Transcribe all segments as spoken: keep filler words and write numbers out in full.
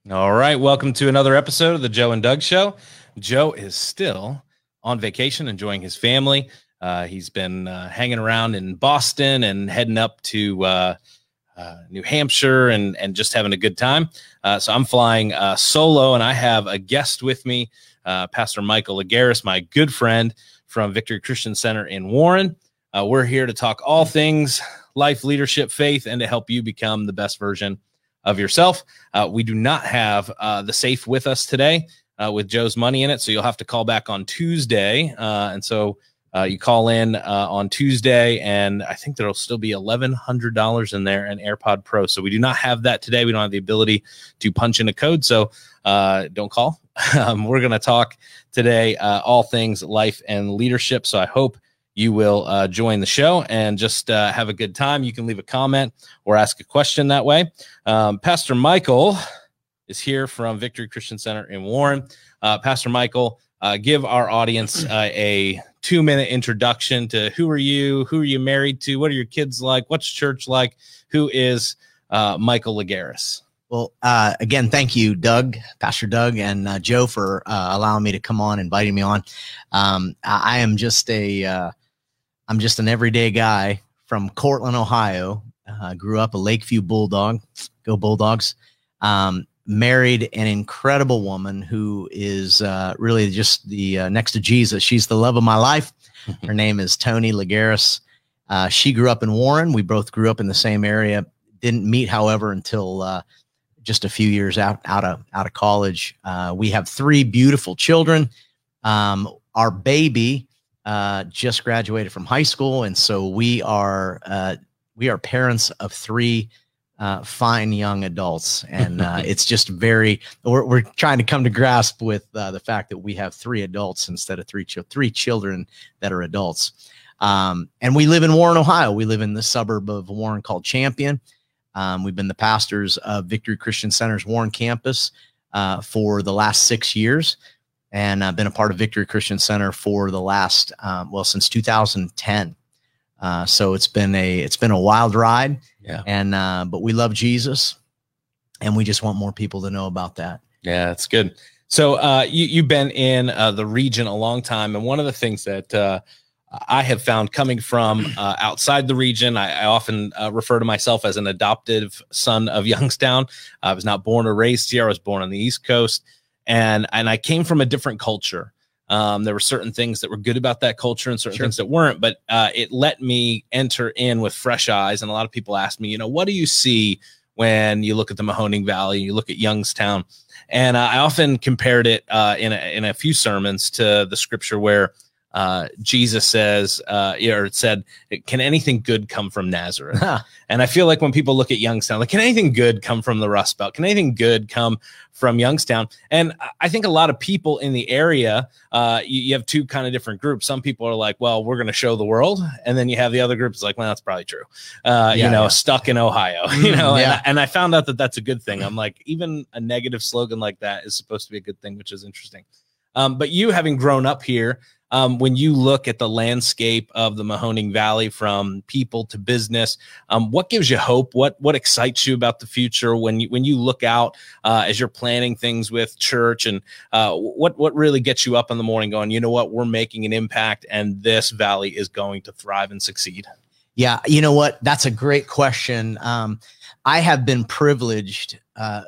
All right, welcome to another episode of the Joe and Doug Show. Joe is still on vacation, enjoying his family. Uh, he's been uh, hanging around in Boston and heading up to uh, uh, New Hampshire and, and just having a good time. Uh, so I'm flying uh, solo, and I have a guest with me, uh, Pastor Michael Legaris, my good friend from Victory Christian Center in Warren. Uh, we're here to talk all things life, leadership, faith, and to help you become the best version of yourself. Uh, we do not have uh, the safe with us today uh, with Joe's money in it, so you'll have to call back on Tuesday. Uh, and so uh, you call in uh, on Tuesday, and I think there'll still be eleven hundred dollars in there and AirPod Pro. So we do not have that today. We don't have the ability to punch in a code, so uh, don't call. um, we're going to talk today uh, all things life and leadership. So I hope you will uh, join the show and just uh, have a good time. You can leave a comment or ask a question that way. Um, Pastor Michael is here from Victory Christian Center in Warren. Uh, Pastor Michael, uh, give our audience uh, a two-minute introduction to who are you, who are you married to, what are your kids like, what's church like, who is uh, Michael Legaris? Well, uh, again, thank you, Doug, Pastor Doug, and uh, Joe for uh, allowing me to come on, inviting me on. Um, I am just a uh, I'm just an everyday guy from Cortland, Ohio. Uh, grew up a Lakeview Bulldog. Go Bulldogs. Um, married an incredible woman who is uh, really just the uh, next to Jesus. She's the love of my life. Her name is Tony Legaris. Uh, she grew up in Warren. We both grew up in the same area. Didn't meet, however, until uh, just a few years out, out of out of college. Uh, we have three beautiful children. Um, our baby uh, just graduated from high school, and so we are uh, we are parents of three uh, fine young adults, and uh, it's just very. We're, we're trying to come to grasp with uh, the fact that we have three adults instead of three ch- three children that are adults. Um, and we live in Warren, Ohio. We live in the suburb of Warren called Champion. Um, we've been the pastors of Victory Christian Center's Warren campus uh, for the last six years. And I've been a part of Victory Christian Center for the last, um, well, since two thousand ten. Uh, so it's been a, it's been a wild ride. Yeah. And, uh, but we love Jesus, and we just want more people to know about that. Yeah, that's good. So uh, you, you've been in uh, the region a long time. And one of the things that uh, I have found coming from uh, outside the region, I, I often uh, refer to myself as an adoptive son of Youngstown. I was not born or raised here. I was born on the East Coast. And and I came from a different culture. Um, there were certain things that were good about that culture and certain Sure. things that weren't, but uh, it let me enter in with fresh eyes. And a lot of people ask me, you know, what do you see when you look at the Mahoning Valley, you look at Youngstown? And uh, I often compared it uh, in, a, in a few sermons to the scripture where uh, Jesus says, uh, or it said, can anything good come from Nazareth? Huh. And I feel like when people look at Youngstown, like, can anything good come from the Rust Belt? Can anything good come from Youngstown? And I think a lot of people in the area, uh, you, you have two kind of different groups. Some people are like, well, we're going to show the world. And then you have the other groups like, well, that's probably true. Uh, Yeah, you know, yeah. stuck in Ohio, you know, yeah. and, I, and I found out that that's a good thing. I'm like, even a negative slogan like that is supposed to be a good thing, which is interesting. Um, but you having grown up here, Um, when you look at the landscape of the Mahoning Valley from people to business, um, what gives you hope? What what excites you about the future when you when you look out uh, as you're planning things with church, and uh, what what really gets you up in the morning going, you know what, we're making an impact, and this valley is going to thrive and succeed? Yeah, you know what? That's a great question. Um, I have been privileged, uh,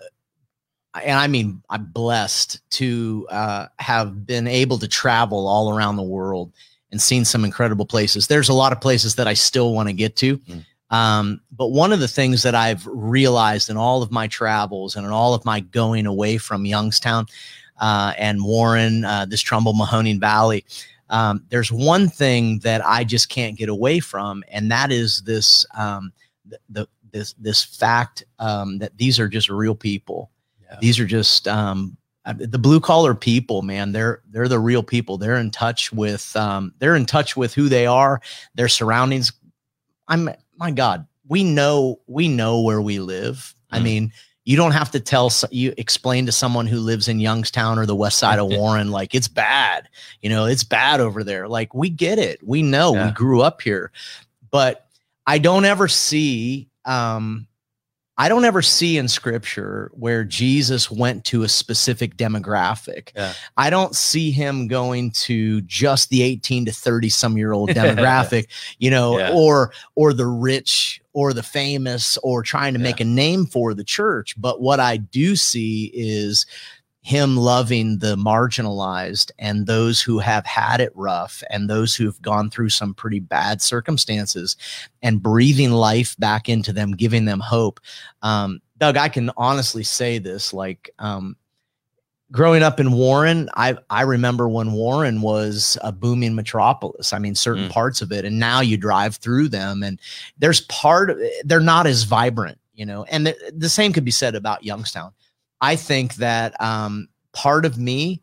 and I mean, I'm blessed to uh, have been able to travel all around the world and seen some incredible places. There's a lot of places that I still want to get to. Mm. Um, but one of the things that I've realized in all of my travels and in all of my going away from Youngstown uh, and Warren, uh, this Trumbull Mahoning Valley, um, there's one thing that I just can't get away from, and that is this um, the, the this this fact um, that these are just real people. Yeah. These are just um, the blue collar people, man. They're they're the real people. They're in touch with um, they're in touch with who they are, their surroundings. I'm my God. We know we know where we live. Mm. I mean, you don't have to tell you explain to someone who lives in Youngstown or the west side of Warren, like, it's bad. You know, it's bad over there. Like, we get it. We know. Yeah. We grew up here, but I don't ever see. Um, I don't ever see in scripture where Jesus went to a specific demographic. Yeah. I don't see him going to just the eighteen to thirty some year old demographic, you know, Yeah. or, or the rich or the famous, or trying to Yeah. make a name for the church. But what I do see is him loving the marginalized and those who have had it rough and those who've gone through some pretty bad circumstances, and breathing life back into them, giving them hope. Um, Doug, I can honestly say this, like, um, growing up in Warren, I, I remember when Warren was a booming metropolis. I mean, certain Mm. parts of it, and now you drive through them and there's part of they're not as vibrant, you know, and the, the same could be said about Youngstown. I think that um, part of me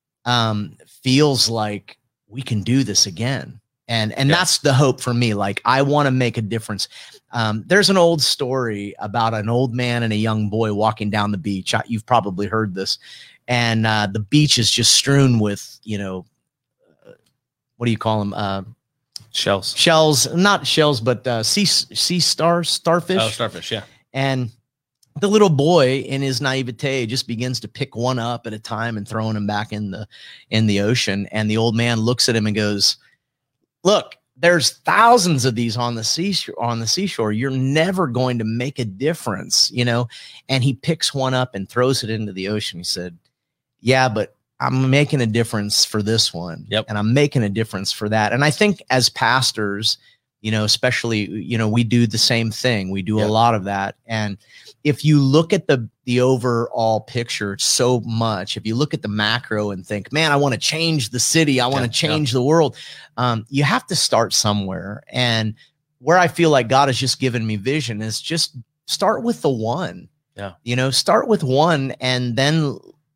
um, feels like we can do this again. And, and Yeah. that's the hope for me. Like, I want to make a difference. Um, there's an old story about an old man and a young boy walking down the beach. I, you've probably heard this. And uh, the beach is just strewn with, you know, uh, what do you call them? Uh, Shells. shells, not shells, but uh, sea, sea stars, starfish. Oh, starfish. Yeah. And the little boy, in his naivete, just begins to pick one up at a time and throwing him back in the in the ocean. And the old man looks at him and goes, "Look, there's thousands of these on the seashore. On the seashore, you're never going to make a difference, you know." And he picks one up and throws it into the ocean. He said, "Yeah, but I'm making a difference for this one, Yep. and I'm making a difference for that." And I think as pastors, you know, especially, you know, we do the same thing. We do Yep. a lot of that. And if you look at the the overall picture so much, if you look at the macro and think, man, I want to change the city, I want to Yeah, change the world, um, you have to start somewhere. And where I feel like God has just given me vision is just start with the one. Yeah. You know, start with one and then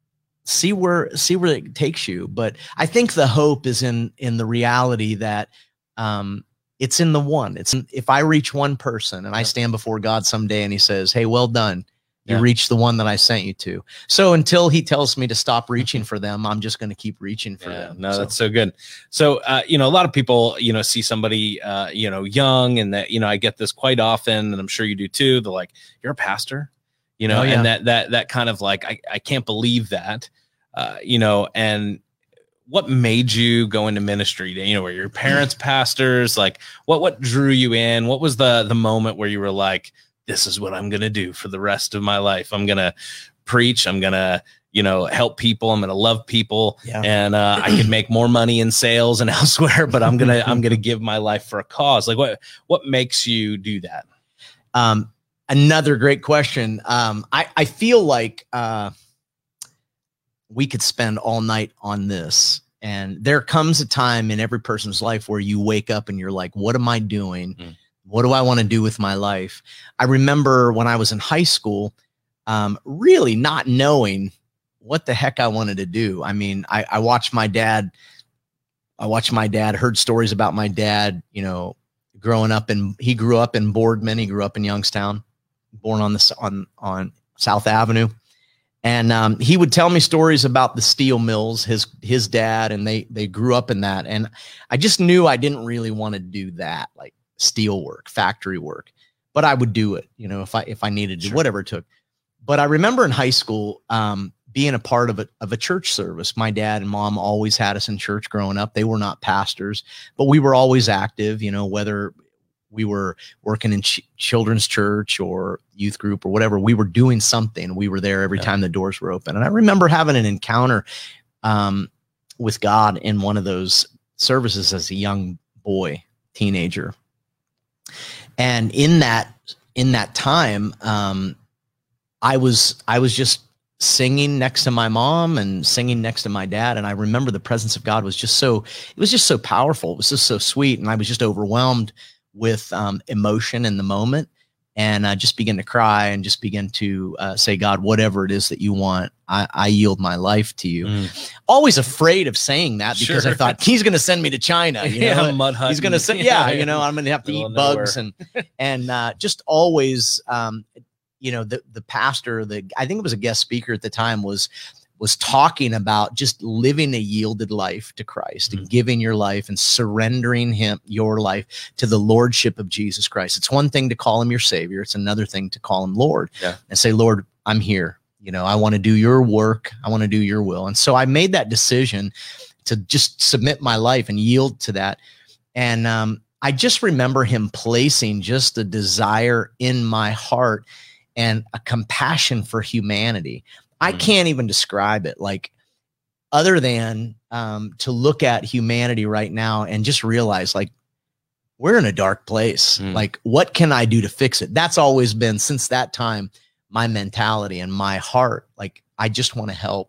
see where see where it takes you. But I think the hope is in in the reality that um it's in the one. It's in, if I reach one person and I stand before God someday and he says, "Hey, well done. You Yeah. reached the one that I sent you to." So until he tells me to stop reaching for them, I'm just going to keep reaching for Yeah, them. no, So- that's so good. So, uh, you know, a lot of people, you know, see somebody, uh, you know, young, and that, you know, I get this quite often, and I'm sure you do too. They're like, "You're a pastor," you know, Oh, yeah. and that, that, that kind of like, I, I can't believe that, uh, you know, and what made you go into ministry? You know, were your parents pastors? Like, what, what drew you in? What was the, the moment where you were like, "This is what I'm going to do for the rest of my life. I'm going to preach. I'm going to, you know, help people. I'm going to love people, Yeah. and uh, I could make more money in sales and elsewhere, but I'm going to, I'm going to give my life for a cause." Like, what, what makes you do that? Um, another great question. Um, I, I feel like uh, we could spend all night on this. And there comes a time in every person's life where you wake up and you're like, what am I doing? Mm. What do I want to do with my life? I remember when I was in high school, um, really not knowing what the heck I wanted to do. I mean, I, I watched my dad, I watched my dad, heard stories about my dad, you know, growing up in, he grew up in Boardman. He grew up in Youngstown, born on this, on, on South Avenue. And um, he would tell me stories about the steel mills, his his dad, and they they grew up in that. And I just knew I didn't really want to do that, like steel work, factory work. But I would do it, you know, if I if I needed to, Sure. whatever it took. But I remember in high school um, being a part of a of a church service. My dad and mom always had us in church growing up. They were not pastors, but we were always active, you know, whether we were working in ch- children's church or youth group or whatever, we were doing something. We were there every Yeah. time the doors were open. And I remember having an encounter um, with God in one of those services as a young boy, teenager. And in that, in that time, um, I was, I was just singing next to my mom and singing next to my dad. And I remember the presence of God was just so, it was just so powerful. It was just so sweet. And I was just overwhelmed with um, emotion in the moment, and I just began to cry and just begin to uh, say, God, whatever it is that you want, I, I yield my life to you. Mm. Always afraid of saying that because Sure. I thought he's going to send me to China. You know? Yeah, mud hut. He's going to say, yeah, you know, I'm going to have to Middle eat of bugs and, and uh, just always, um, you know, the, the pastor, the, I think it was a guest speaker at the time, was was talking about just living a yielded life to Christ mm-hmm. and giving your life and surrendering him, your life to the lordship of Jesus Christ. It's one thing to call him your savior. It's another thing to call him Lord yeah. and say, Lord, I'm here. You know, I want to do your work. I want to do your will. And so I made that decision to just submit my life and yield to that. And um, I just remember him placing just a desire in my heart and a compassion for humanity. I can't even describe it, like, other than um, to look at humanity right now and just realize, like, we're in a dark place. Mm. Like, what can I do to fix it? That's always been, since that time, my mentality and my heart. Like, I just want to help.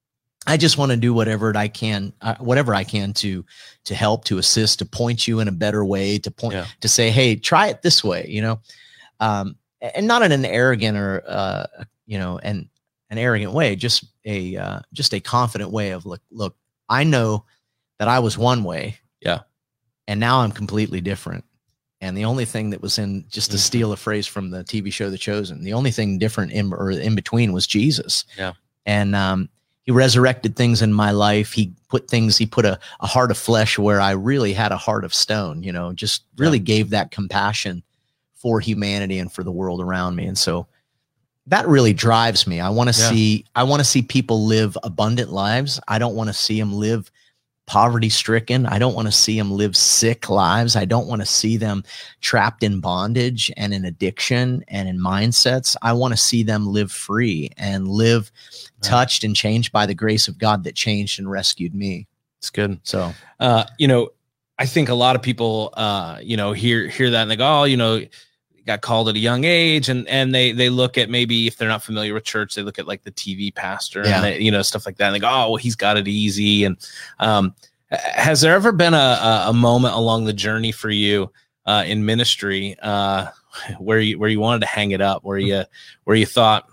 I just want to do whatever I can, uh, whatever I can to, to help, to assist, to point you in a better way, to point, yeah. to say, hey, try it this way, you know, um, and not in an arrogant or, uh, you know, and, an arrogant way, just a uh, just a confident way of look, look, I know that I was one way. Yeah. And now I'm completely different. And the only thing that was in, just to mm-hmm. steal a phrase from the T V show, The Chosen, the only thing different in or in between was Jesus. Yeah. And um, he resurrected things in my life. He put things, he put a, a heart of flesh where I really had a heart of stone, you know, just really yeah. gave that compassion for humanity and for the world around me. And so that really drives me. I want to yeah. see, I want to see people live abundant lives. I don't want to see them live poverty stricken. I don't want to see them live sick lives. I don't want to see them trapped in bondage and in addiction and in mindsets. I want to see them live free and live yeah. touched and changed by the grace of God that changed and rescued me. It's good. So, uh, you know, I think a lot of people, uh, you know, hear, hear that and they go, oh, you know, got called at a young age, and and they they look at, maybe if they're not familiar with church, they look at like the T V pastor yeah. and they, you know, stuff like that, and they go, oh, well, he's got it easy. And um has there ever been a a moment along the journey for you uh in ministry uh where you where you wanted to hang it up, where you where you thought,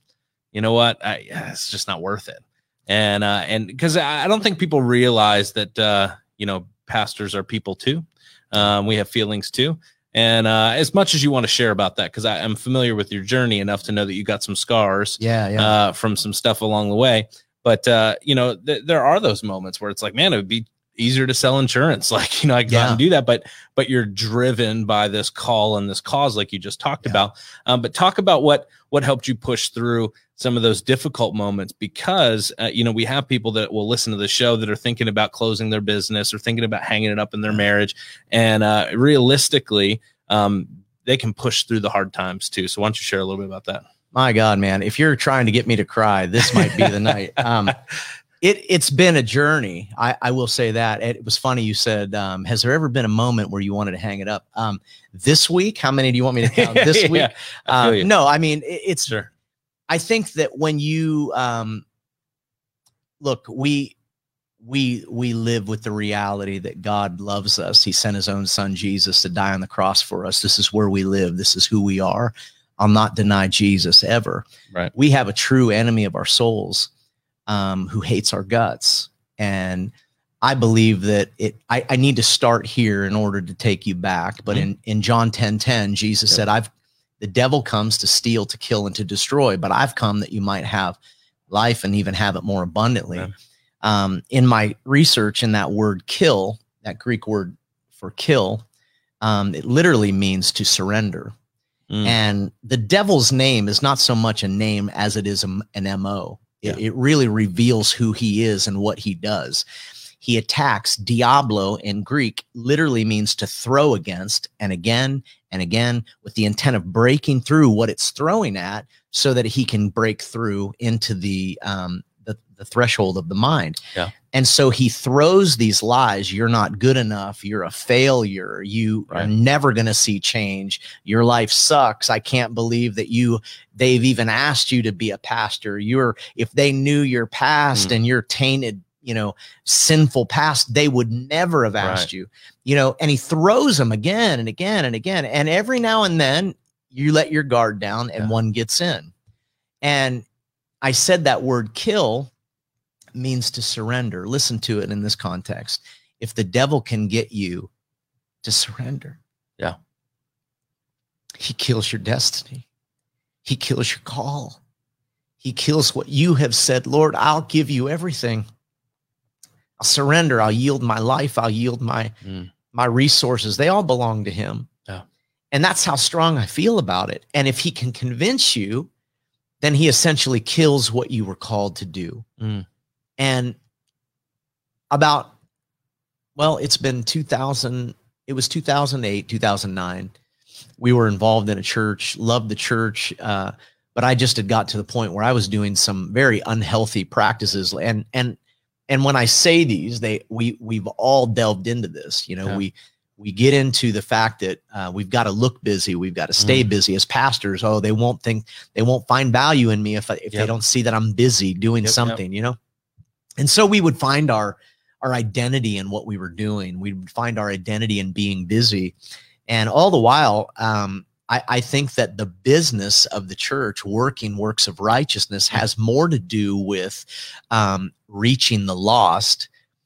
you know what, I, it's just not worth it? And uh and because I don't think people realize that uh you know, pastors are people too. Um we have feelings too. And uh, as much as you want to share about that, because I'm familiar with your journey enough to know that you got some scars yeah, yeah. Uh, from some stuff along the way. But, uh, you know, th- there are those moments where it's like, man, it would be easier to sell insurance. Like, you know, I can yeah. go out and do that. But but you're driven by this call and this cause, like you just talked yeah. about. Um, but talk about what what helped you push through some of those difficult moments, because, uh, you know, we have people that will listen to the show that are thinking about closing their business or thinking about hanging it up in their marriage. And uh, realistically, um, they can push through the hard times too. So why don't you share a little bit about that? My God, man, if you're trying to get me to cry, this might be the night. Um, it, it's been a journey. I, I will say that. It was funny. You said, um, has there ever been a moment where you wanted to hang it up? Um, this week, how many do you want me to count this yeah, week? I Um, no, I mean, it, it's, sure. I think that when you, um, look, we, we, we live with the reality that God loves us. He sent his own son, Jesus, to die on the cross for us. This is where we live. This is who we are. I'll not deny Jesus ever. Right. We have a true enemy of our souls, um, who hates our guts. And I believe that it, I, I need to start here in order to take you back. But mm-hmm. in, in John ten ten, Jesus yep. said, I've, the devil comes to steal, to kill, and to destroy, but I've come that you might have life and even have it more abundantly. Yeah. Um, in my research, in that word kill, that Greek word for kill, um, it literally means to surrender. Mm. And the devil's name is not so much a name as it is a, an M O. It, yeah. it really reveals who he is and what he does. He attacks. Diablo in Greek literally means to throw against, and again and again, with the intent of breaking through what it's throwing at, so that he can break through into the um, the, the threshold of the mind. Yeah. And so he throws these lies. You're not good enough. You're a failure. You right. are never going to see change. Your life sucks. I can't believe that you, they've even asked you to be a pastor. You're, if they knew your past mm. and your tainted, you know, sinful past, they would never have asked right. you, you know, and he throws them again and again and again. And every now and then you let your guard down and yeah. one gets in. And I said that word kill means to surrender. Listen to it in this context. If the devil can get you to surrender, yeah, he kills your destiny. He kills your call. He kills what you have said. Lord, I'll give you everything. I'll surrender. I'll yield my life. I'll yield my, mm. my resources. They all belong to him. Yeah. And that's how strong I feel about it. And if he can convince you, then he essentially kills what you were called to do. Mm. And about, well, it's been two thousand, it was two thousand eight, two thousand nine. We were involved in a church, loved the church, uh, but I just had got to the point where I was doing some very unhealthy practices. And, and, and when I say these, they, we, we've all delved into this, you know, yeah. we, we get into the fact that uh, we've got to look busy. We've got to stay mm. busy as pastors. Oh, they won't think, they won't find value in me if, I, if yep. they don't see that I'm busy doing yep, something, yep. you know? And so we would find our, our identity in what we were doing. We would find our identity in being busy. And all the while, um, I, I think that the business of the church, working works of righteousness, has more to do with um, reaching the lost,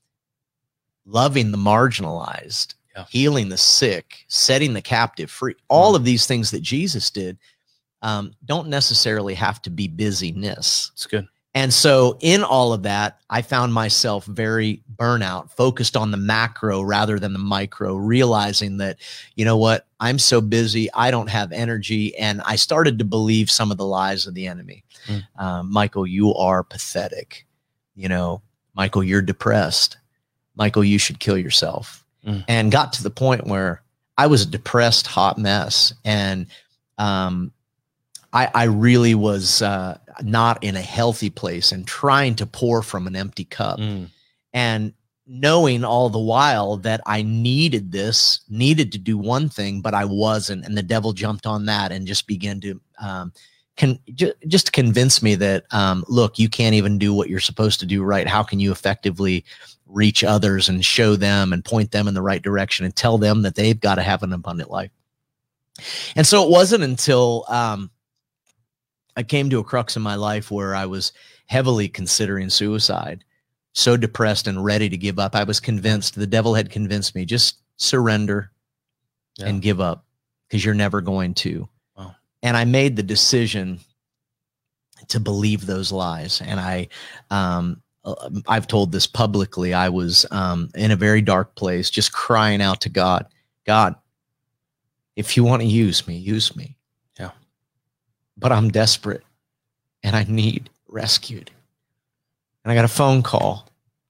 loving the marginalized, yeah. healing the sick, setting the captive free. All mm. of these things that Jesus did um, don't necessarily have to be busyness. It's good. And so in all of that, I found myself very burnout, focused on the macro rather than the micro, realizing that, you know what, I'm so busy, I don't have energy. And I started to believe some of the lies of the enemy. Mm. Um, Michael, you are pathetic. You know, Michael, you're depressed. Michael, you should kill yourself. Mm. And got to the point where I was a depressed, hot mess. And um, I, I really was uh, not in a healthy place and trying to pour from an empty cup. Mm. And knowing all the while that I needed this, needed to do one thing, but I wasn't. And the devil jumped on that and just began to um, can j- just convince me that, um, look, you can't even do what you're supposed to do right. How can you effectively reach others and show them and point them in the right direction and tell them that they've got to have an abundant life? And so it wasn't until um, I came to a crux in my life where I was heavily considering suicide, so depressed and ready to give up. I was convinced, the devil had convinced me, just surrender yeah. and give up, because you're never going to. Wow. And I made the decision to believe those lies. And I, um, I've told this publicly. I was um, in a very dark place, just crying out to God, God, if you want to use me, use me. Yeah. But I'm desperate and I need rescued. And I got a phone call.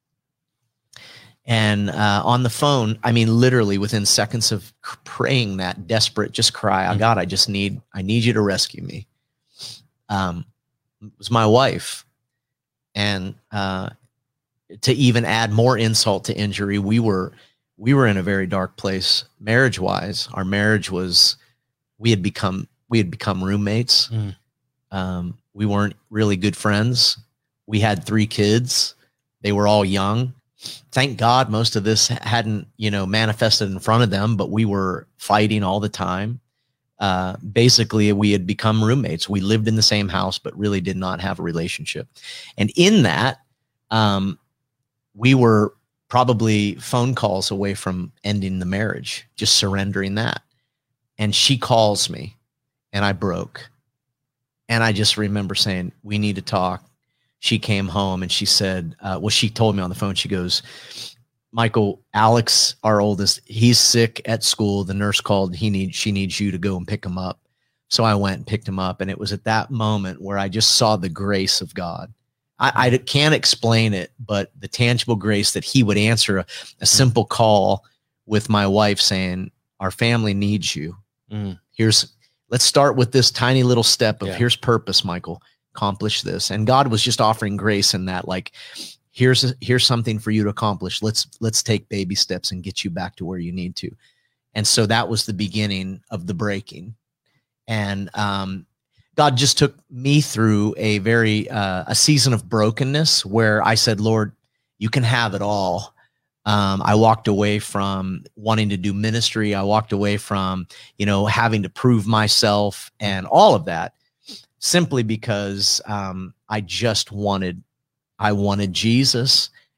And uh, on the phone, I mean, literally within seconds of praying that desperate, just cry, oh, God, I just need, I need you to rescue me. Um, it was my wife. And uh, to even add more insult to injury, we were, we were in a very dark place marriage wise. Our marriage was, we had become, we had become roommates. Mm. Um, we weren't really good friends. We had three kids. They were all young. Thank God most of this hadn't, you know, manifested in front of them, but we were fighting all the time. Uh, basically, we had become roommates. We lived in the same house, but really did not have a relationship. And in that, um, we were probably phone calls away from ending the marriage, just surrendering that. And she calls me and I broke. And I just remember saying, we need to talk. She came home and she said, uh, well, she told me on the phone, she goes, Michael, Alex, our oldest, he's sick at school. The nurse called, he needs, she needs you to go and pick him up. So I went and picked him up. And it was at that moment where I just saw the grace of God. I, I can't explain it, but the tangible grace that he would answer a, a simple call with my wife saying, our family needs you. Mm. Here's, let's start with this tiny little step of yeah. here's purpose, Michael, accomplish this. And God was just offering grace in that, like, here's, a, here's something for you to accomplish. Let's, let's take baby steps and get you back to where you need to. And so that was the beginning of the breaking. And, um, God just took me through a very, uh, a season of brokenness where I said, Lord, you can have it all. Um, I walked away from wanting to do ministry. I walked away from, you know, having to prove myself and all of that simply because, um, I just wanted, I wanted Jesus.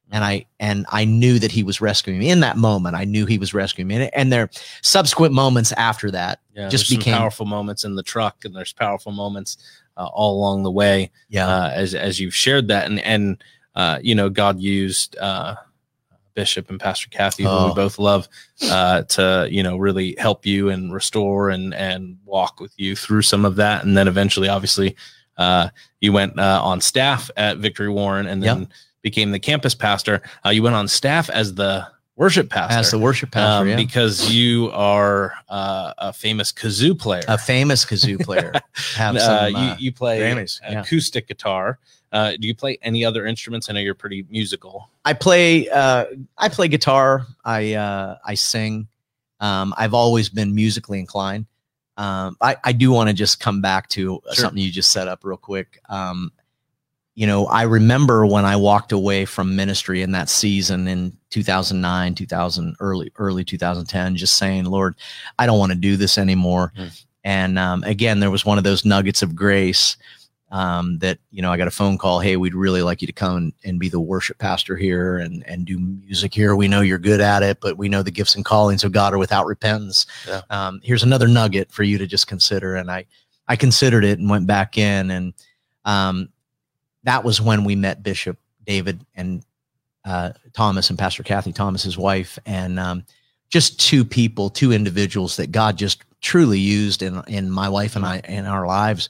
And I and I knew that he was rescuing me in that moment. I knew he was rescuing me, and, and there subsequent moments after that Yeah, just there's became some powerful moments in the truck, and there's powerful moments uh, all along the way. Yeah, uh, as as you've shared that, and and uh, you know, God used uh, Bishop and Pastor Kathy, who Oh. we both love, uh, to you know really help you and restore and and walk with you through some of that, and then eventually, obviously, uh, you went uh, on staff at Victory Warren, and then. Yep. Became the campus pastor. Uh, you went on staff as the worship pastor. As the worship pastor, um, yeah. Because you are uh, a famous kazoo player. A famous kazoo player. Have some, uh, you, you play Grammys, yeah. acoustic guitar. Uh, do you play any other instruments? I know you're pretty musical. I play. Uh, I play guitar. I uh, I sing. Um, I've always been musically inclined. Um, I, I do want to just come back to Sure. something you just set up real quick. Um, You know, I remember when I walked away from ministry in that season in two thousand nine, two thousand, early, early two thousand ten, just saying, Lord, I don't want to do this anymore. Mm. And um, again, there was one of those nuggets of grace um, that, you know, I got a phone call. Hey, we'd really like you to come and, and be the worship pastor here and, and do music here. We know you're good at it, but we know the gifts and callings of God are without repentance. Yeah. Um, here's another nugget for you to just consider. And I, I considered it and went back in, and um, that was when we met Bishop David and uh, Thomas and Pastor Kathy Thomas, his wife, and um, just two people, two individuals that God just truly used in in my wife and I in our lives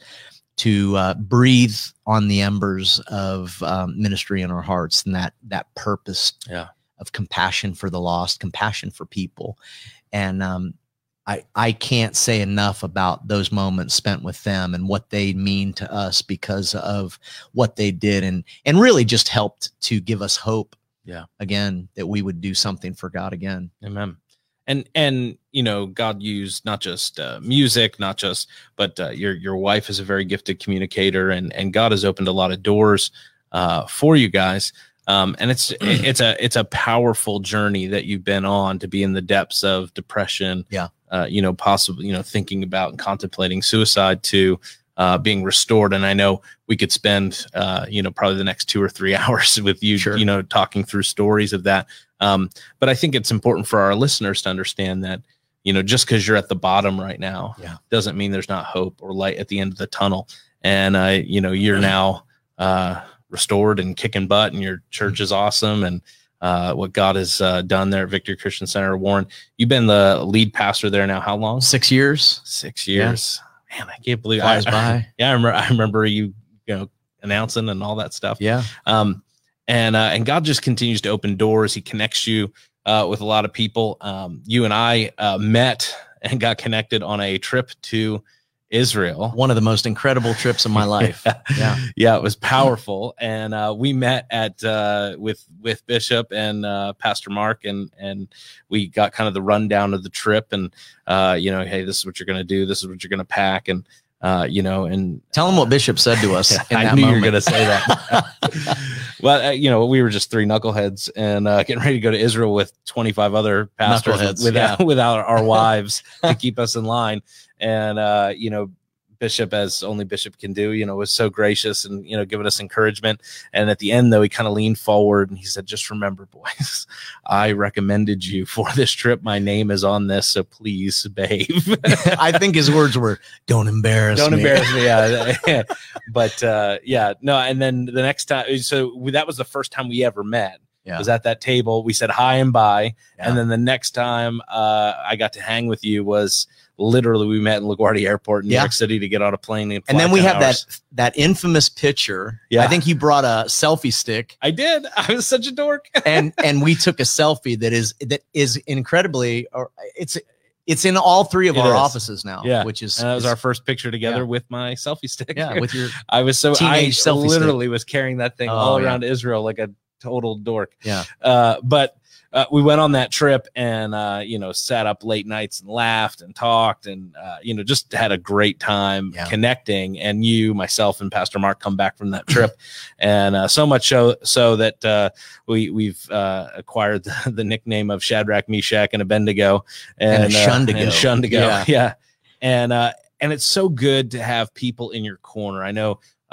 to uh, breathe on the embers of um, ministry in our hearts, and that that purpose yeah. of compassion for the lost, compassion for people, and um, I, I can't say enough about those moments spent with them and what they mean to us because of what they did, and and really just helped to give us hope. Yeah. Again, that we would do something for God again. Amen. And and you know, God used not just uh, music, not just, but uh, your your wife is a very gifted communicator, and and God has opened a lot of doors uh, for you guys. Um, and it's it's a it's a powerful journey that you've been on to be in the depths of depression. Yeah. Uh, you know, possibly, you know, thinking about and contemplating suicide, to uh, being restored. And I know we could spend, uh, you know, probably the next two or three hours with you, Sure. you know, talking through stories of that. Um, but I think it's important for our listeners to understand that, you know, just because you're at the bottom right now, yeah. doesn't mean there's not hope or light at the end of the tunnel. And, uh, you know, you're now uh, restored and kicking butt, and your church is awesome. And uh, what God has uh, done there at Victory Christian Center, Warren, you've been the lead pastor there now. How long? Six years. Six years. Yeah. Man, I can't believe Flies I, by. I, yeah, I remember. I remember you, you know, announcing and all that stuff. Yeah. Um, and uh, and God just continues to open doors. He connects you uh, with a lot of people. Um, you and I uh, met and got connected on a trip to Israel. One of the most incredible trips of my life. yeah. Yeah. Yeah, it was powerful. And uh, we met at uh, with with Bishop and uh, Pastor Mark, and and we got kind of the rundown of the trip, and uh, you know, hey, this is what you're going to do. This is what you're going to pack, and uh, you know, and tell them what Bishop said to us. In I that knew moment. you were going to say that. Well, uh, you know, we were just three knuckleheads and uh, getting ready to go to Israel with twenty-five other pastors Knuckleheads, without yeah. without our wives to keep us in line. And uh, you know, Bishop, as only Bishop can do, you know, was so gracious and, you know, giving us encouragement. And at the end, though, he kind of leaned forward and he said, just remember, boys, I recommended you for this trip. My name is on this, so please behave. I think his words were, don't embarrass Don't me. embarrass me. Yeah. But uh, yeah, no. And then the next time, so that was the first time we ever met. Yeah. Was at that table. We said hi and bye. Yeah. And then the next time uh, I got to hang with you was literally we met in LaGuardia Airport in New Yeah. York City to get on a plane. And, And then we have hours. that that infamous picture. Yeah. I think you brought a selfie stick. I did. I was such a dork. and and we took a selfie that is that is incredibly, or it's it's in all three of It our is. offices now. Yeah. Which is And that was is- our first picture together Yeah. with my selfie stick. yeah, with your I was so, I teenage selfie literally was carrying that thing Oh, all yeah. around Israel like a total dork. yeah. Uh, but uh, we went on that trip and, uh, you know, sat up late nights and laughed and talked and, uh, you know, just had a great time Yeah. connecting. And you, myself, and Pastor Mark come back from that trip. and uh, so much so, so that uh, we, we've uh, acquired the, the nickname of Shadrach, Meshach, and Abednego. And And, shunned to uh, and go. shunned to go. Yeah. Yeah. And, uh, and it's so good to have people in your corner. I know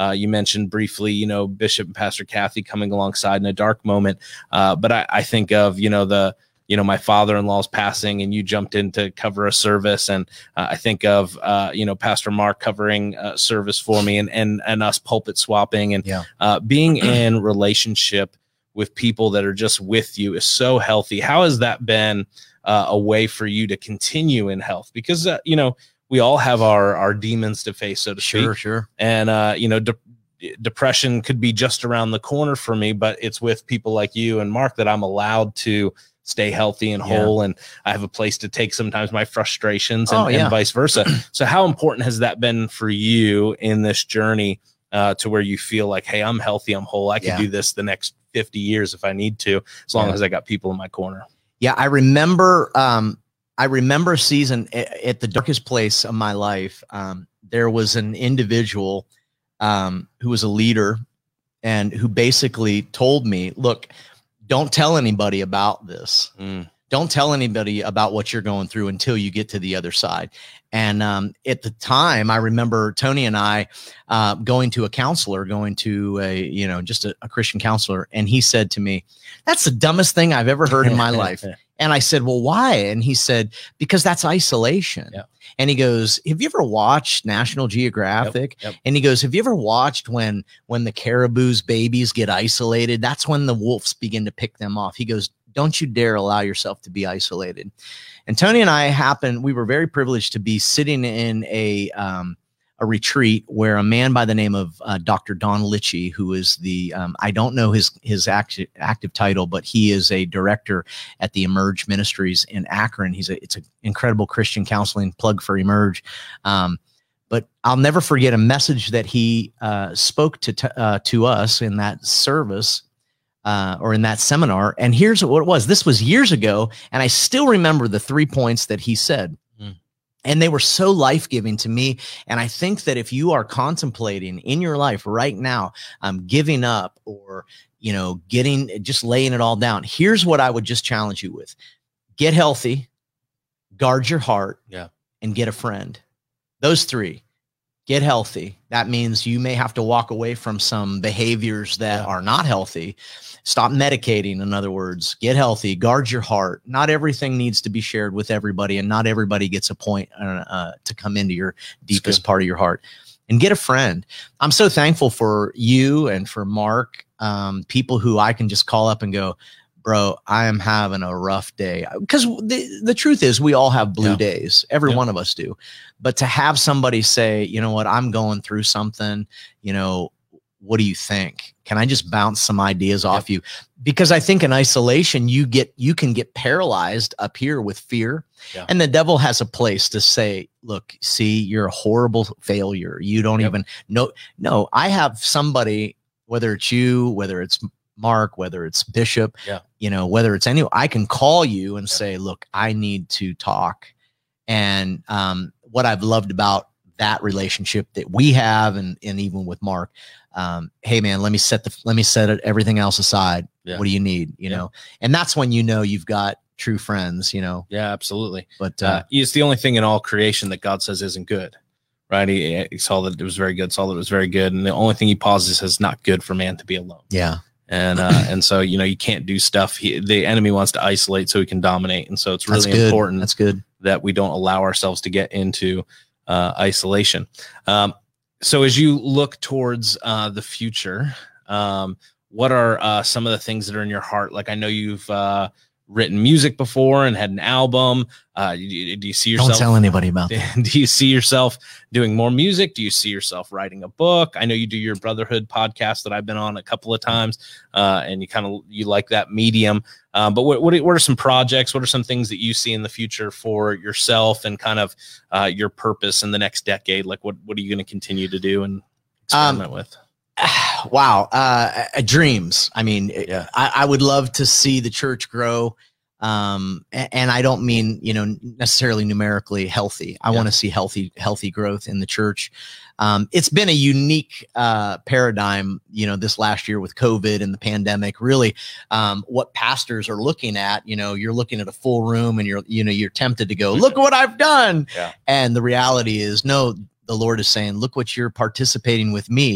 Uh, you mentioned briefly, you know, Bishop and Pastor Kathy coming alongside in a dark moment. Uh, but I, I think of, you know, the, you know, my father-in-law's passing and you jumped in to cover a service. And uh, I think of, uh, you know, Pastor Mark covering a service for me and, and, and us pulpit swapping and yeah. uh, being in relationship with people that are just with you is so healthy. How has that been uh, a way for you to continue in health? Because, uh, you know, we all have our, our demons to face, so to speak. Sure, sure. And, uh, you know, de- depression could be just around the corner for me, but it's with people like you and Mark that I'm allowed to stay healthy and whole. Yeah. And I have a place to take sometimes my frustrations and, oh, yeah. and vice versa. So how important has that been for you in this journey uh, to where you feel like, hey, I'm healthy, I'm whole. I can yeah. do this the next fifty years if I need to, as long yeah. as I got people in my corner. Yeah. I remember, um, I remember a season at, at the darkest place of my life. Um, there was an individual um, who was a leader and who basically told me, look, don't tell anybody about this. Mm. Don't tell anybody about what you're going through until you get to the other side. And um, at the time, I remember Tony and I uh, going to a counselor, going to a, you know, just a, a Christian counselor. And he said to me, that's the dumbest thing I've ever heard in my life. And I said, well, why? And he said, because that's isolation. Yeah. And he goes, have you ever watched National Geographic? Yep, yep. And he goes, have you ever watched when when the caribou's babies get isolated? That's when the wolves begin to pick them off. He goes, don't you dare allow yourself to be isolated. And Tony and I happened, we were very privileged to be sitting in a um, a retreat where a man by the name of uh, Doctor Don Litchie, who is the, um, I don't know his his active, active title, but he is a director at the Emerge Ministries in Akron. He's a, it's an incredible Christian counseling plug for Emerge. Um, but I'll never forget a message that he uh, spoke to, t- uh, to us in that service uh, or in that seminar. And here's what it was. This was years ago. And I still remember the three points that he said. And they were so life-giving to me. And I think that if you are contemplating in your life right now, um, giving up or, you know, getting, just laying it all down, here's what I would just challenge you with. Get healthy, guard your heart, yeah, and get a friend. Those three. Get healthy. That means you may have to walk away from some behaviors that yeah. are not healthy. Stop medicating, in other words. Get healthy. Guard your heart. Not everything needs to be shared with everybody, and not everybody gets a point uh, uh, to come into your deepest part of your heart. And get a friend. I'm so thankful for you and for Mark, um, people who I can just call up and go, bro, I am having a rough day. Because the, the truth is we all have blue yeah. days. Every yeah. one of us do. But to have somebody say, you know what, I'm going through something, you know, what do you think? Can I just bounce some ideas yep. off you? Because I think in isolation, you get, you can get paralyzed up here with fear. Yeah. And the devil has a place to say, look, see, you're a horrible failure. You don't yep. even know. No, I have somebody, whether it's you, whether it's Mark, whether it's Bishop, yeah. you know, whether it's anyone, I can call you and yeah. say, look, I need to talk. And um, what I've loved about that relationship that we have, and, and even with Mark, um, hey man, let me set the, let me set it, everything else aside. Yeah. What do you need? You yeah. know? And that's when, you know, you've got true friends, you know? Yeah, absolutely. But uh, uh, it's the only thing in all creation that God says isn't good. Right. He, he saw that it was very good, saw that it was very good. And the only thing he pauses is not good for man to be alone. Yeah. And, uh, and so, you know, you can't do stuff. He, the enemy wants to isolate so he can dominate. And so it's really That's important That's good. that we don't allow ourselves to get into uh, isolation. Um, so as you look towards uh, the future, um, what are uh, some of the things that are in your heart? Like, I know you've uh, written music before and had an album. Uh, do, do you see yourself? Don't tell anybody about that. Do you see yourself doing more music? Do you see yourself writing a book? I know you do your Brotherhood podcast that I've been on a couple of times, uh, and you kind of, you like that medium. Uh, but what, what, what are some projects? What are some things that you see in the future for yourself and kind of uh, your purpose in the next decade? Like, what, what are you going to continue to do and experiment um, with? Wow. Uh, uh, dreams. I mean, yeah. I, I would love to see the church grow. Um, and, and I don't mean, you know, necessarily numerically healthy. I yeah. want to see healthy, healthy growth in the church. Um, it's been a unique, uh, paradigm, you know, this last year with COVID and the pandemic, really, um, what pastors are looking at, you know, you're looking at a full room and you're, you know, you're tempted to go, look what I've done. Yeah. And the reality is, no, the Lord is saying, look what you're participating with me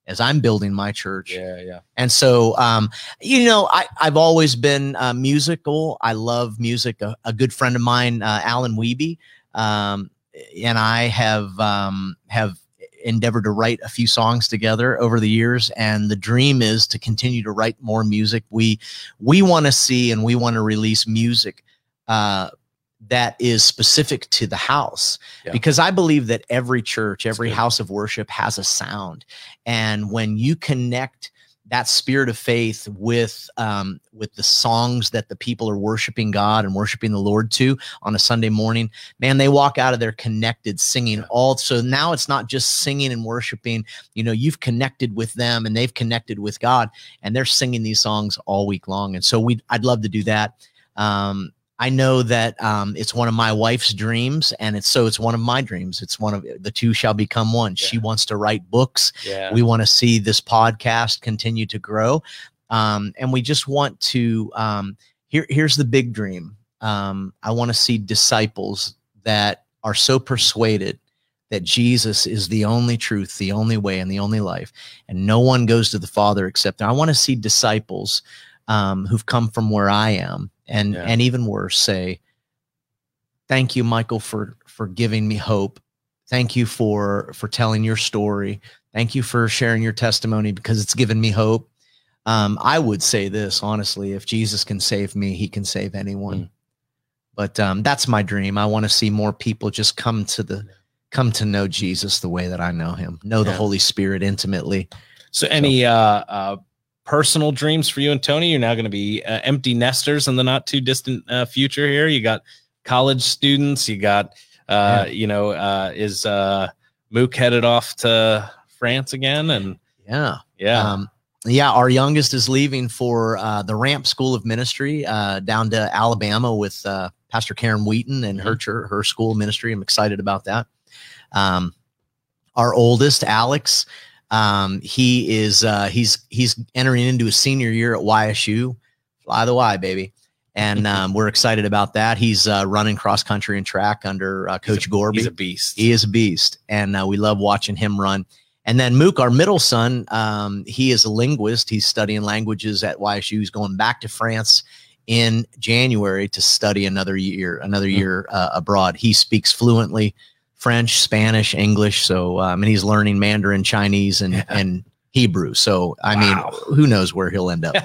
as I'm building my church. Yeah, yeah. And so, um, you know, I, I've always been uh, musical. I love music. A, a good friend of mine, uh, Alan Wiebe, um, and I have um, have endeavored to write a few songs together over the years. And the dream is to continue to write more music. We we want to see and we want to release music uh, that is specific to the house, yeah. because I believe that every church, every house of worship has a sound. And when you connect that spirit of faith with, um, with the songs that the people are worshiping God and worshiping the Lord to on a Sunday morning, man, they walk out of there connected, singing yeah. all. So now it's not just singing and worshiping, you know, you've connected with them and they've connected with God, and they're singing these songs all week long. And so we, I'd love to do that. Um, I know that um, it's one of my wife's dreams, and it's so it's one of my dreams. It's one of the two shall become one. Yeah. She wants to write books. Yeah. We want to see this podcast continue to grow, um, and we just want to. Um, here, here's the big dream. Um, I want to see disciples that are so persuaded that Jesus is the only truth, the only way, and the only life, and no one goes to the Father except. I want to see disciples um, who've come from where I am. And, yeah. and even worse, say, thank you, Michael, for, for giving me hope. Thank you for, for telling your story. Thank you for sharing your testimony, because it's given me hope. Um, I would say this, honestly, if Jesus can save me, he can save anyone. Mm. But um, that's my dream. I want to see more people just come to the, come to know Jesus the way that I know him, know yeah. the Holy Spirit intimately. So any, so, uh, uh, personal dreams for you and Tony? You're now going to be uh, empty nesters in the not too distant uh, future here. You got college students, you got, uh, yeah. you know, uh, is uh, Mook headed off to France again? And yeah, yeah. Um, yeah. Our youngest is leaving for uh, the Ramp School of Ministry uh, down to Alabama with uh, Pastor Karen Wheaton and mm-hmm. her, her school of ministry. I'm excited about that. Um, our oldest, Alex, Um, he is, uh, he's, he's entering into his senior year at Y S U. Fly the Y, baby. And, um, we're excited about that. He's, uh, running cross country and track under, uh, Coach he's a, Gorby. He's a beast. He is a beast. And, uh, we love watching him run. And then Mook, our middle son, um, he is a linguist. He's studying languages at Y S U. He's going back to France in January to study another year, another mm-hmm. year, uh, abroad. He speaks fluently French, Spanish, English. So, um, and he's learning Mandarin, Chinese, and, yeah. and Hebrew. So, I wow. mean, who knows where he'll end up.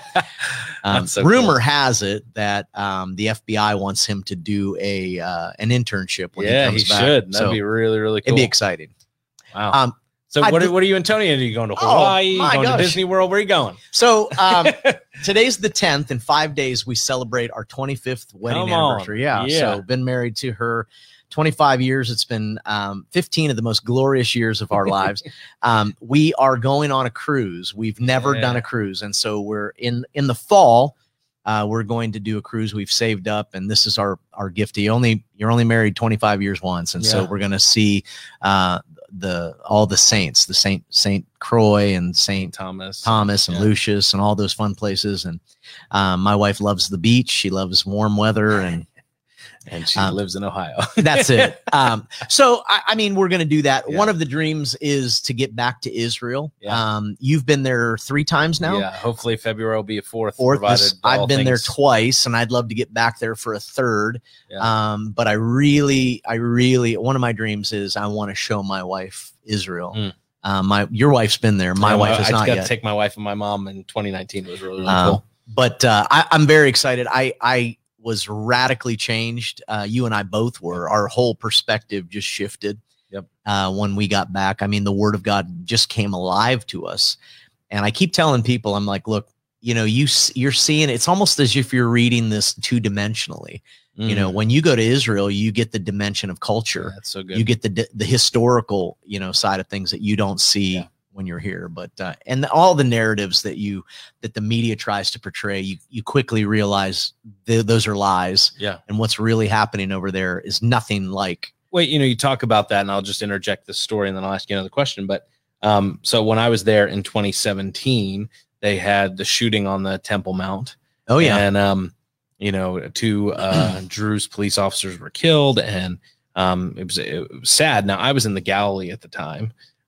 Um, so rumor cool. has it that um, the F B I wants him to do a uh, an internship when yeah, he comes he back. should. That'd so be really, really cool. It'd be exciting. Wow. Um, so what, are, what are you and Tony? Are you going to Hawaii? Oh, going gosh. to Disney World? Where are you going? So um, today's the tenth. In five days, we celebrate our twenty-fifth wedding Come anniversary. Yeah, yeah. So been married to her twenty-five years. It's been um, fifteen of the most glorious years of our lives. Um, we are going on a cruise. We've never yeah. done a cruise. And so we're in, in the fall, uh, we're going to do a cruise. We've saved up, and this is our, our gift. You only, you're only married twenty-five years once. And yeah. so we're going to see uh, the, all the saints, the Saint, Saint Croix and Saint Thomas, Thomas and yeah. Lucius and all those fun places. And um, my wife loves the beach. She loves warm weather, and And she um, lives in Ohio. That's it. Um, so, I, I mean, we're going to do that. Yeah. One of the dreams is to get back to Israel. Yeah. Um, you've been there three times now. Yeah. Hopefully February will be a fourth. Fourth. This, I've been things. there twice, and I'd love to get back there for a third. Yeah. Um, but I really, I really, one of my dreams is I want to show my wife Israel. Mm. Um, my, your wife's been there. My yeah, wife has I not got yet. to take my wife and my mom in twenty nineteen. It was really, really um, cool. But uh, I, I'm very excited. I, I, was radically changed. Uh, you and I both were. Our whole perspective just shifted. Yep. Uh, when we got back, I mean, the Word of God just came alive to us. And I keep telling people, I'm like, look, you know, you you're seeing. It's almost as if you're reading this two dimensionally. Mm. You know, when you go to Israel, you get the dimension of culture. Yeah, that's so good. You get the the historical, you know, side of things that you don't see. Yeah. when you're here, but, uh, and the, all the narratives that you, that the media tries to portray, you, you quickly realize th those are lies. Yeah. And what's really happening over there is nothing like. Wait, you know, you talk about that, and I'll just interject this story and then I'll ask you another question. But, um, so when I was there in twenty seventeen, they had the shooting on the Temple Mount. Oh yeah. And, um, you know, two, uh, Druze police officers were killed, and, um, it was, it was sad. Now I was in the Galilee at the time.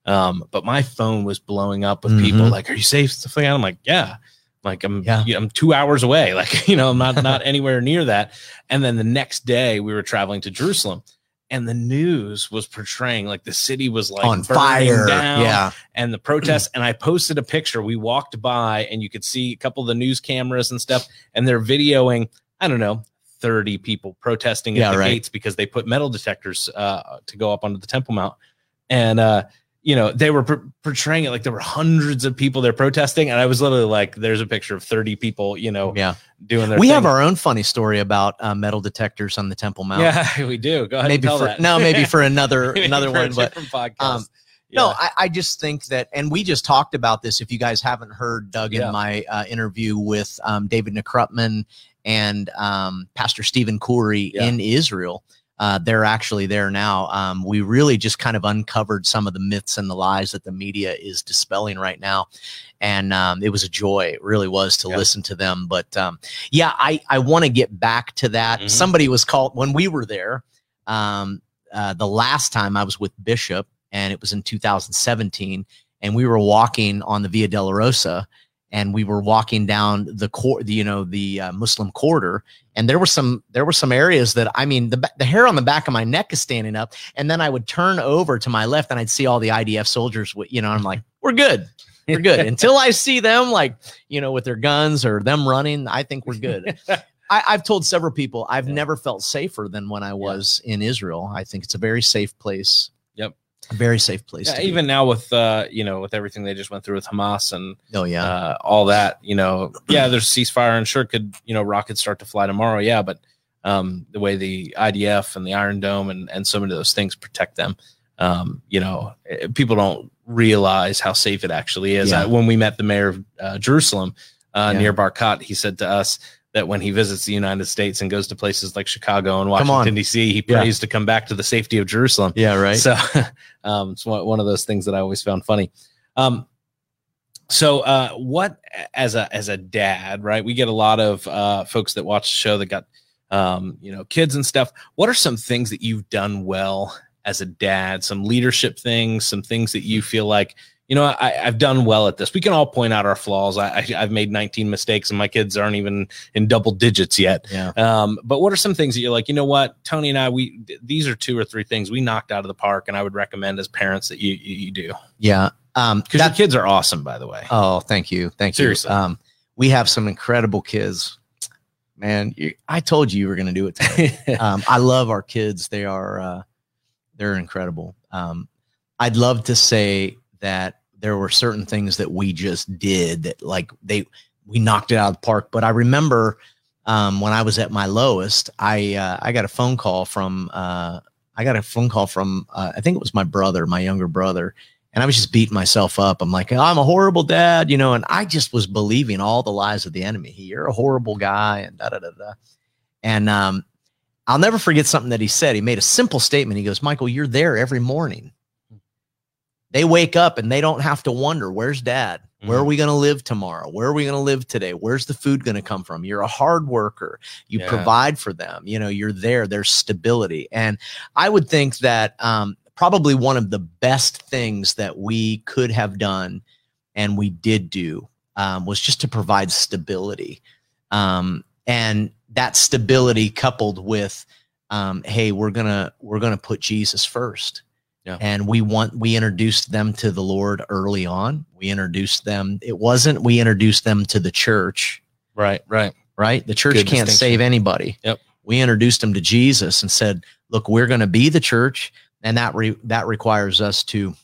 Um, but my phone was blowing up with Mhm. people like, "Are you safe?" Stuff like that. I'm like, "Yeah." Like I'm, Yeah. yeah, I'm two hours away. Like, you know, I'm not, not anywhere near that. And then the next day we were traveling to Jerusalem and the news was portraying like the city was like On burning fire. down Yeah. and the protests. And I posted a picture. We walked by and you could see a couple of the news cameras and stuff. And they're videoing, I don't know, thirty people protesting at Yeah, the right. gates because they put metal detectors uh, to go up onto the Temple Mount. And, uh, you know, they were per- portraying it like there were hundreds of people there protesting. And I was literally like, there's a picture of thirty people, you know, Yeah. doing their We thing. have our own funny story about uh, metal detectors on the Temple Mount. Yeah, we do. Go ahead maybe and tell for, that. No, maybe for another, another For a one. But different podcast. um, Yeah. no, I, I just think that, and we just talked about this. If you guys haven't heard Doug Yeah. in my uh, interview with um, David Nekrutman and um, Pastor Stephen Coury Yeah. in Israel, uh, they're actually there now. Um, we really just kind of uncovered some of the myths and the lies that the media is dispelling right now. And um, it was a joy. It really was to Yeah. listen to them. But um, yeah, I, I want to get back to that. Mhm. Somebody was called when we were there. Um, uh, the last time I was with Bishop, and it was in two thousand seventeen, and we were walking on the Via Dolorosa, and we were walking down the cor- the, you know, the uh, Muslim quarter, and there were some there were some areas that, I mean, the ba- the hair on the back of my neck is standing up, and then I would turn over to my left and I'd see all the I D F soldiers. with- You know, I'm like, we're good, we're good until I see them, like, you know, with their guns or them running. I think we're good. I, I've told several people I've Yeah. never felt safer than when I was in Israel. I think it's a very safe place. Yep. A very safe place. Yeah, to be. even now with, uh, you know, with everything they just went through with Hamas and Oh yeah. uh, all that, you know, yeah, there's ceasefire and sure could, you know, rockets start to fly tomorrow. Yeah. But um, the way the I D F and the Iron Dome and, and so many of those things protect them, um, you know, eh, people don't realize how safe it actually is. Yeah. Uh, when we met the mayor of uh, Jerusalem uh, Yeah. near Barkat, he said to us that when he visits the United States and goes to places like Chicago and Come on. Washington, D C, he Yeah. prays to come back to the safety of Jerusalem. Yeah. Right. So um, it's one, one of those things that I always found funny. Um, so uh, what, as a, as a dad, right, we get a lot of uh, folks that watch the show that got, um, you know, kids and stuff. What are some things that you've done well as a dad, some leadership things, some things that you feel like, you know, I, I've done well at this. We can all point out our flaws. I, I, I've made nineteen mistakes and my kids aren't even in double digits yet. Yeah. Um, but what are some things that you're like, you know what, Tony and I, we, these are two or three things we knocked out of the park and I would recommend as parents that you, you, you do. Yeah. Um, Because your kids are awesome, by the way. Oh, thank you. Thank Seriously. you. Um, we have some incredible kids, man. You, I told you you were going to do it today. um, I love our kids. They are, uh, they're incredible. Um, I'd love to say that there were certain things that we just did that, like, they, we knocked it out of the park. But I remember, um, when I was at my lowest, I, uh, I got a phone call from, uh, I got a phone call from, uh, I think it was my brother, my younger brother. And I was just beating myself up. I'm like, I'm a horrible dad, you know, and I just was believing all the lies of the enemy. You're a horrible guy and da, da, da, da. And, um, I'll never forget something that he said. He made a simple statement. He goes, Michael, you're there every morning. They wake up and they don't have to wonder, where's dad? Where are we going to live tomorrow? Where are we going to live today? Where's the food going to come from? You're a hard worker. You Yeah. provide for them. You know, you're there. There's stability. And I would think that um, probably one of the best things that we could have done and we did do um, was just to provide stability. Um, and that stability coupled with, um, hey, we're going to, we're going to put Jesus first. Yeah. And we want, we introduced them to the Lord early on. We introduced them. It wasn't, we introduced them to the church, Right, right. right? The church Good can't distinction. save anybody. Yep. We introduced them to Jesus and said, look, we're going to be the church. And that, re, that requires us to,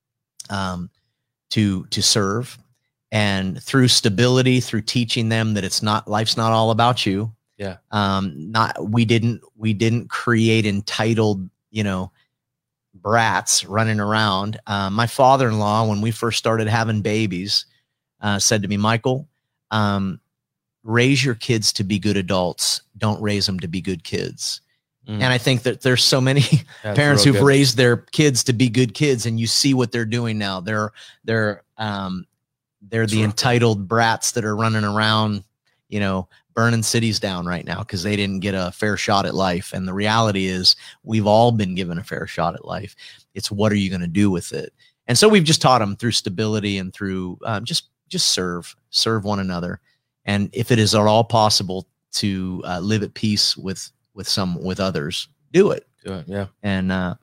um, to, to serve. And through stability, through teaching them that it's not, life's not all about you. Yeah. Um, not, we didn't, we didn't create entitled, you know, brats running around. Uh, my father-in-law, when we first started having babies, uh, said to me, Michael, um, raise your kids to be good adults. Don't raise them to be good kids. Mm. And I think that there's so many That's parents real who've good. raised their kids to be good kids, and you see what they're doing now. They're, they're, um, they're the Sure. entitled brats that are running around, you know, burning cities down right now because they didn't get a fair shot at life. And the reality is we've all been given a fair shot at life. It's what are you going to do with it? And so we've just taught them through stability and through um, just just serve, serve one another. And if it is at all possible to uh, live at peace with with some with others, do it. Do it, yeah. And uh,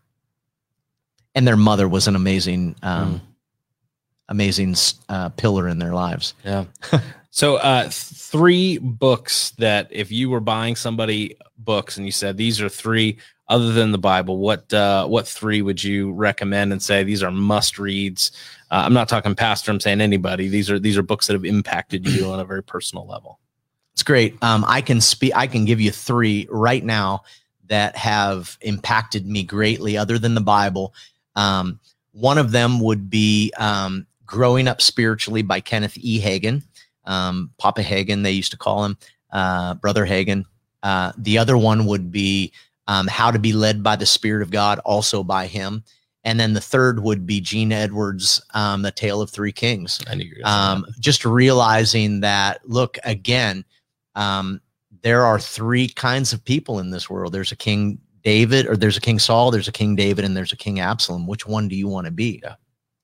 and their mother was an amazing, um, mm. amazing uh, pillar in their lives. Yeah. So uh, three books that if you were buying somebody books and you said these are three other than the Bible, what uh, what three would you recommend and say these are must reads? Uh, I'm not talking pastor. I'm saying anybody. These are these are books that have impacted you on a very personal level. It's great. Um, I can speak. I can give you three right now that have impacted me greatly, other than the Bible. Um, one of them would be um, "Growing Up Spiritually" by Kenneth E. Hagin. Um, Papa Hagin, they used to call him, uh, Brother Hagin. Uh, the other one would be um, How to Be Led by the Spirit of God, also by him. And then the third would be Gene Edwards' um, The Tale of Three Kings. I knew you were gonna um, just realizing that, look, again, um, there are three kinds of people in this world. There's a King David, or there's a King Saul, there's a King David, and there's a King Absalom. Which one do you want to be? Yeah.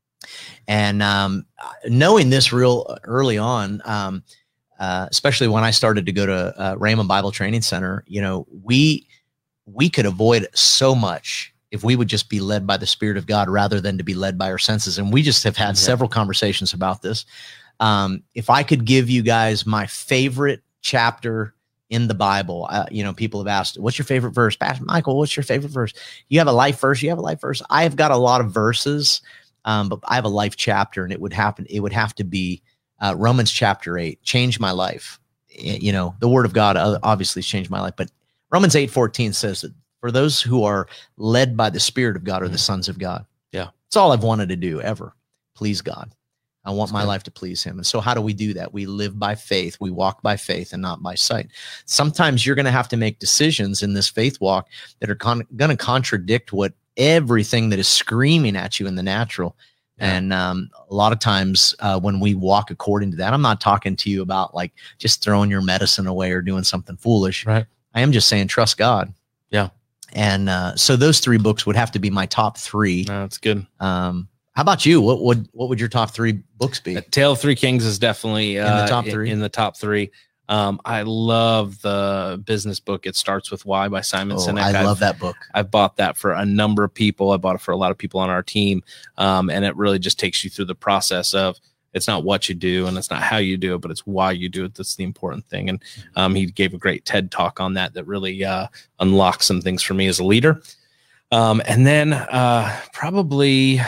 And um, knowing this real early on, um, uh, especially when I started to go to uh, Rhema Bible Training Center, you know, we we could avoid so much if we would just be led by the Spirit of God rather than to be led by our senses. And we just have had yeah. several conversations about this. Um, if I could give you guys my favorite chapter in the Bible, uh, you know, people have asked, what's your favorite verse? Pastor Michael, what's your favorite verse? You have a life verse? You have a life verse? I have got a lot of verses. Um, but I have a life chapter, and it would happen. It would have to be uh, Romans chapter eight, changed my life. You know, the Word of God obviously changed my life. But Romans eight fourteen says that for those who are led by the Spirit of God are the sons of God. Yeah, it's all I've wanted to do ever. Please God. I want That's my good. life to please Him. And so, how do we do that? We live by faith. We walk by faith and not by sight. Sometimes you're going to have to make decisions in this faith walk that are con- going to contradict what everything that is screaming at you in the natural. Yeah. And um, a lot of times uh, when we walk according to that, I'm not talking to you about like just throwing your medicine away or doing something foolish. Right. I am just saying, trust God. Yeah. And uh, so those three books would have to be my top three. No, that's good. Um, how about you? What would, what would your top three books be? A Tale of Three Kings is definitely uh, in the top three. In, in the top three. Um, I love the business book. It Starts With Why by Simon oh, Sinek. I I've, love that book. I've bought that for a number of people. I bought it for a lot of people on our team. Um, and it really just takes you through the process of, it's not what you do and it's not how you do it, but it's why you do it. That's the important thing. And um, he gave a great TED talk on that, that really uh, unlocked some things for me as a leader. Um, and then uh, probably,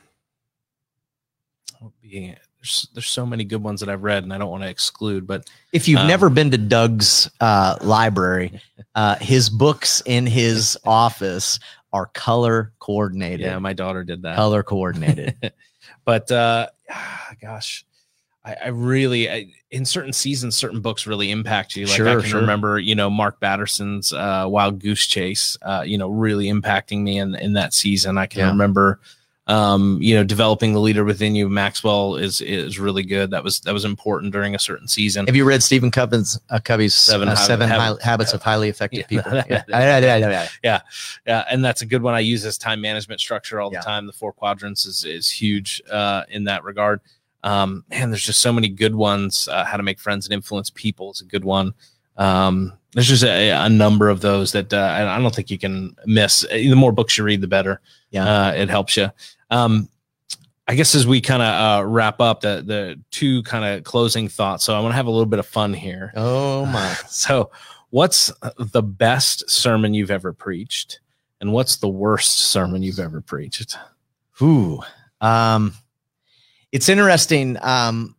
being There's, there's so many good ones that I've read and I don't want to exclude, but if you've um, never been to Doug's uh, library, uh, his books in his office are color coordinated. Yeah, my daughter did that. Color coordinated. But uh, gosh, I, I really, I, in certain seasons, certain books really impact you. Like sure, I can sure. remember, you know, Mark Batterson's uh, Wild Goose Chase, uh, you know, really impacting me in, in that season. I can yeah. remember Um, you know, Developing the Leader Within You. Maxwell is is really good. That was that was important during a certain season. Have you read Stephen Covey's uh, Covey's Seven, uh, Habit, Seven Habit, Habits Habit, of Highly Effective yeah. People? yeah. yeah, yeah, yeah, and that's a good one. I use this time management structure all the yeah. time. The four quadrants is is huge uh, in that regard. Um, man, there's just so many good ones. Uh, How to Make Friends and Influence People is a good one. Um, there's just a, a number of those that uh, I don't think you can miss. The more books you read, the better. Yeah, uh, it helps you. Um, I guess as we kind of uh, wrap up, the the two kind of closing thoughts. So I want to have a little bit of fun here. Oh my! So, what's the best sermon you've ever preached, and what's the worst sermon you've ever preached? Ooh, um, it's interesting. Um,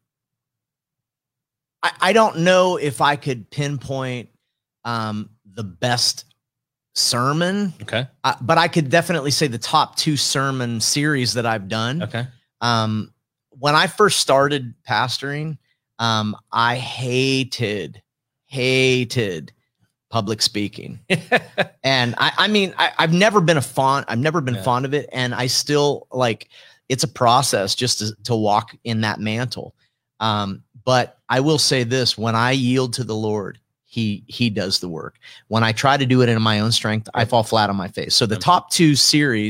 I I don't know if I could pinpoint um the best sermon. Okay, uh, but I could definitely say the top two sermon series that I've done. Okay. Um, when I first started pastoring, um, I hated, hated public speaking. and I, I mean, I, I've never been a fond, I've never been yeah. fond of it. And I still like, it's a process just to, to walk in that mantle. Um, but I will say this, when I yield to the Lord, he, he does the work. When I try to do it in my own strength, I fall flat on my face. So the top two series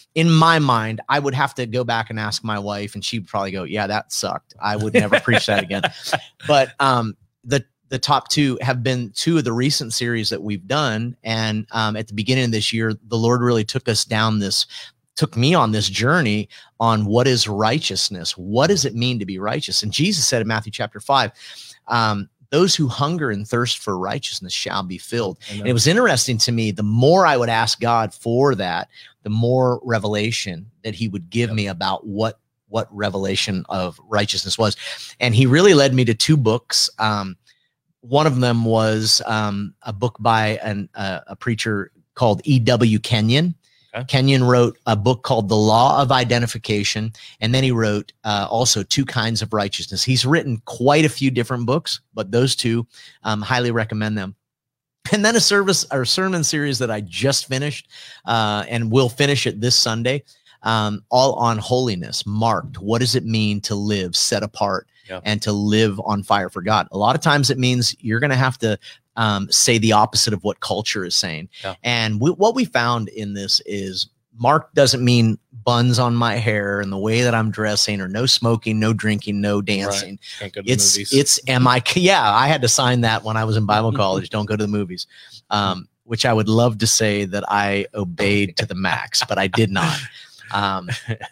in my mind, I would have to go back and ask my wife, and she'd probably go, yeah, that sucked. I would never preach that again. But um, the the top two have been two of the recent series that we've done. And um, at the beginning of this year, the Lord really took us down this, took me on this journey on what is righteousness. What does it mean to be righteous? And Jesus said in Matthew chapter five, um, those who hunger and thirst for righteousness shall be filled. And it was interesting to me, the more I would ask God for that, the more revelation that he would give yep. me about what, what revelation of righteousness was. And he really led me to two books. Um, one of them was um, a book by an, uh, a preacher called E W Kenyon. Okay. Kenyon wrote a book called The Law of Identification, and then he wrote uh, also Two Kinds of Righteousness. He's written quite a few different books, but those two, um, highly recommend them. And then a service or sermon series that I just finished, uh, and will finish it this Sunday, um, all on holiness, marked. What does it mean to live set apart yeah. and to live on fire for God? A lot of times it means you're going to have to Um, say the opposite of what culture is saying. Yeah. And we, what we found in this is mark doesn't mean buns on my hair and the way that I'm dressing, or no smoking, no drinking, no dancing. Right. Can't go to it's, the movies. it's, am I, yeah, I had to sign that when I was in Bible college. Don't go to the movies. Um, which I would love to say that I obeyed to the max, but I did not. Um,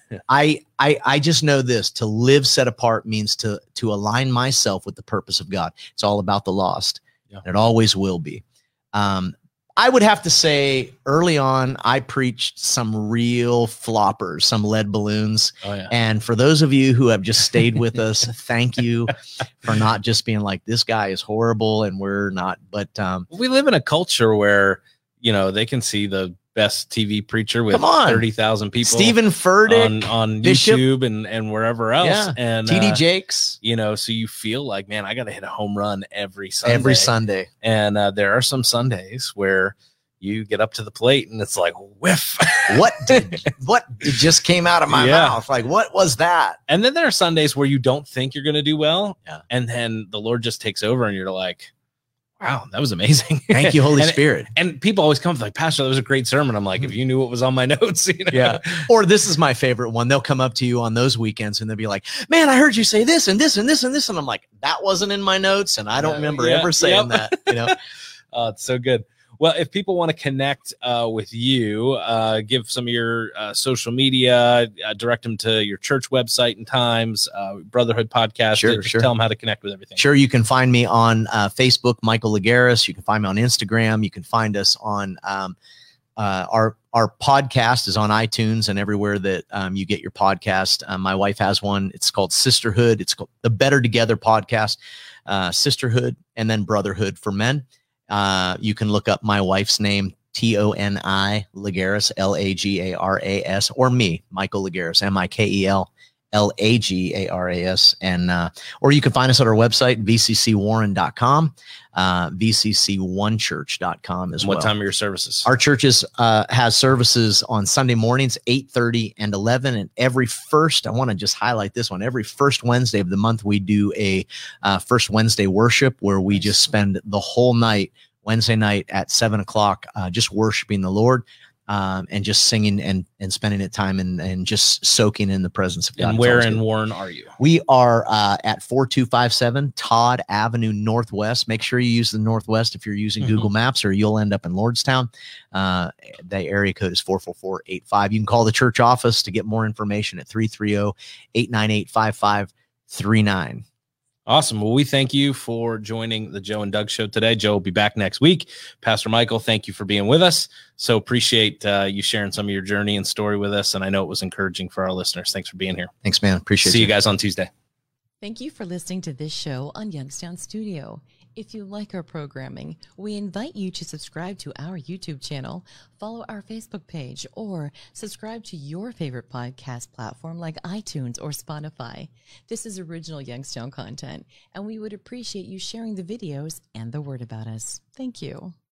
I, I, I just know this: to live set apart means to, to align myself with the purpose of God. It's all about the lost. Yeah. It always will be. Um, I would have to say early on, I preached some real floppers, some lead balloons. Oh, yeah. And for those of you who have just stayed with us, thank you for not just being like, this guy is horrible and we're not. But um, we live in a culture where, you know, they can see the best T V preacher with thirty thousand people, Stephen Furtick on, on YouTube and, and wherever else. Yeah. And T D uh, Jakes, you know, so you feel like, man, I got to hit a home run every Sunday. Every Sunday. And uh, there are some Sundays where you get up to the plate and it's like, whiff. What did, what it just came out of my yeah. mouth? Like, what was that? And then there are Sundays where you don't think you're going to do well. Yeah. And then the Lord just takes over and you're like, wow, that was amazing. Thank you, Holy and, Spirit. And people always come like, Pastor, that was a great sermon. I'm like, if you knew what was on my notes, you know? Yeah. Or this is my favorite one. They'll come up to you on those weekends and they'll be like, man, I heard you say this and this and this and this. And I'm like, that wasn't in my notes. And I don't yeah, remember yeah, ever saying yep. that, you know? Oh, it's so good. Well, if people want to connect uh, with you, uh, give some of your uh, social media, uh, direct them to your church website and times, uh, Brotherhood Podcast. Sure, just sure. Tell them how to connect with everything. Sure. You can find me on uh, Facebook, Michael Lagares. You can find me on Instagram. You can find us on um, uh, our our podcast is on iTunes and everywhere that um, you get your podcast. Um, my wife has one. It's called Sisterhood. It's called the Better Together Podcast, uh, Sisterhood, and then Brotherhood for Men. Uh, you can look up my wife's name, T O N I Lagares, L A G A R A S, or me, Michael Lagares, M I K E L L A G A R A S. And, uh, or you can find us at our website, V C C warren dot com, uh, V C C one church dot com as what well. What time are your services? Our churches, uh, has services on Sunday mornings, eight thirty and eleven. And every first, I want to just highlight this one, every first Wednesday of the month, we do a, uh, first Wednesday worship where we just spend the whole night, Wednesday night at seven o'clock, uh, just worshiping the Lord. Um, and just singing and, and spending it time and, and just soaking in the presence of God. And where in Warren are you? We are uh, at four two five seven Todd Avenue Northwest. Make sure you use the Northwest if you're using mm-hmm. Google Maps, or you'll end up in Lordstown. Uh, the area code is four four four eight five. You can call the church office to get more information at three three zero, eight nine eight, five five three nine. Awesome. Well, we thank you for joining the Joe and Doug Show today. Joe will be back next week. Pastor Michael, thank you for being with us. So appreciate uh, you sharing some of your journey and story with us. And I know it was encouraging for our listeners. Thanks for being here. Thanks, man. Appreciate it. See you guys on Tuesday. Thank you for listening to this show on Youngstown Studio. If you like our programming, we invite you to subscribe to our YouTube channel, follow our Facebook page, or subscribe to your favorite podcast platform like iTunes or Spotify. This is original Youngstown content, and we would appreciate you sharing the videos and the word about us. Thank you.